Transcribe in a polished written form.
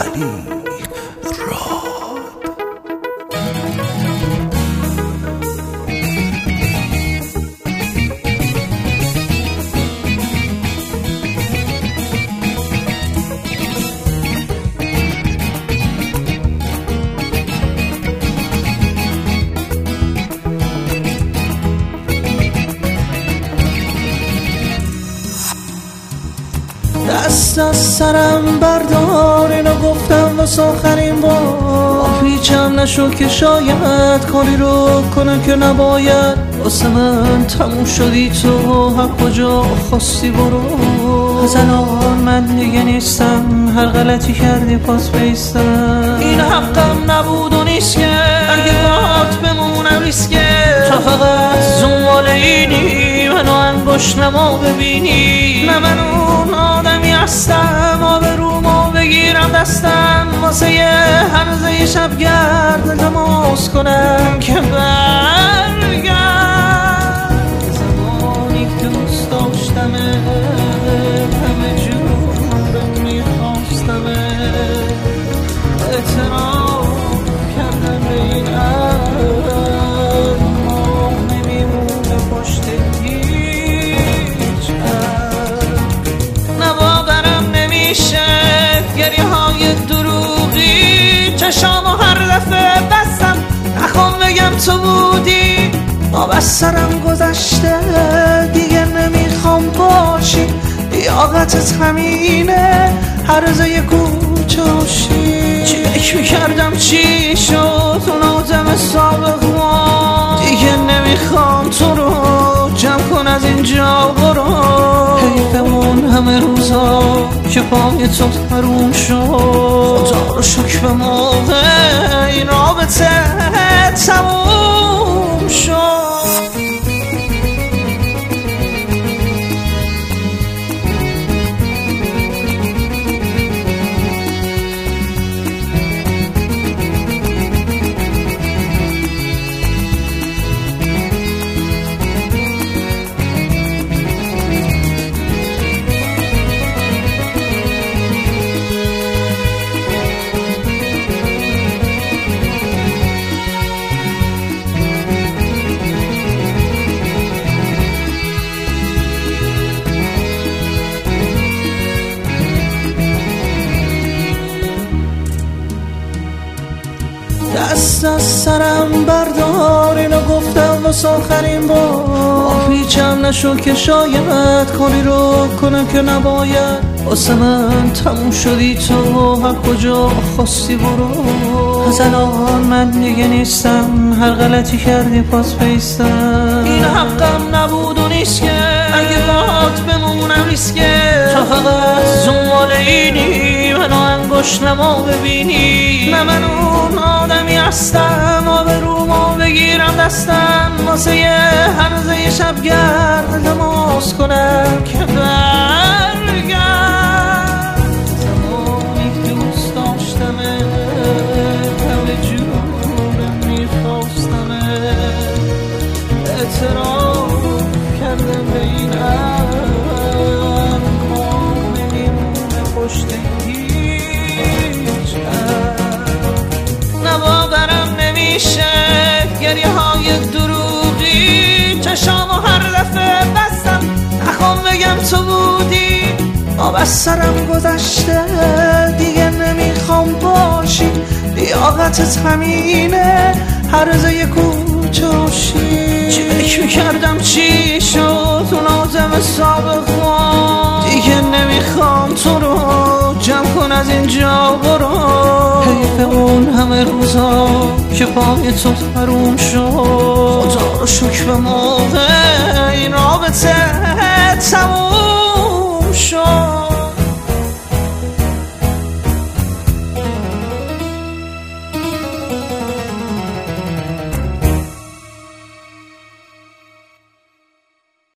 علی راد. دست از سرم بردار، اینو گفتم واسه آخرین بار. پیچم نشو که شاید کاری رو کنم که نباید. واسه من تموم شدی تو، هر کجا خواستی برو. از الان من دیگه نیستم، هر غلطی کردی پاس بیستم. این حقم نبود و نیست که اگه باهات بمونم ریسکه. تو فقط دنبال اینی منو انگشت نما ببینی. نه من اون آدمی هستم آبرومو بگیرم دستم، واسه یه هرزه شبگرد تماس کنم که برگرد. زمانی که دوست داشتمه، همه جورم میخواستمه. اعتراف کردم به این اما نمیمونه پشت هیچ نه باورم نمیشه گریه های دروغی. چشامو هر دفعه بستم نخوام بگم تو بودی. آب از سرم گذشته دیگه نمیخوام باشی. لیاقتت همینه هر روز یه کوچه باشی. چی فکر میکردم چی شد اون آدم سابق ما. دیگه نمیخوام تو رو، جمع کن از اینجا برو. حیفمون همه روزا که پای تو حروم شد. خدا رو شکر به موقع این رابطه تموم شد. دست از سرم بردار، اینو گفتم واسه آخرین بار. پیچم نشو که شاید کاری رو کنم که نباید. واسه من تموم شدی تو، هر کجا خواستی برو. از الان من دیگه نیستم، هر غلطی کردی پاس بیستم. این حقم نبود و نیست که اگه باهات بمونم ریسکه. تو فقط دنبال اینی منو انگشت نما ببینی. نه من اون آدمی هستم آبرومو بگیرم دستم، واسه یه هرزه شبگرد تماس کنم که برگرد. زمانی که دوست داشتمه، همه جورم میخواستمه. اعتراف کردم به این اما نمیمونه پشت هیچ نه باورم نمیشه گریه های دروغی. چشامو هر دفعه بستم نخوام بگم تو بودی. آب از سرم گذشته دیگه نمیخوام باشی. لیاقتت همینه هر روز یه کوچه باشی. چی فکر میکردم چی شد اون آدم سابق ما. دیگه نمیخوام تو رو، جمع کن از اینجا برو. حیف اون همه روزا که پای تو حروم شد. خدا رو شکر به موقع این رابطه تموم شد.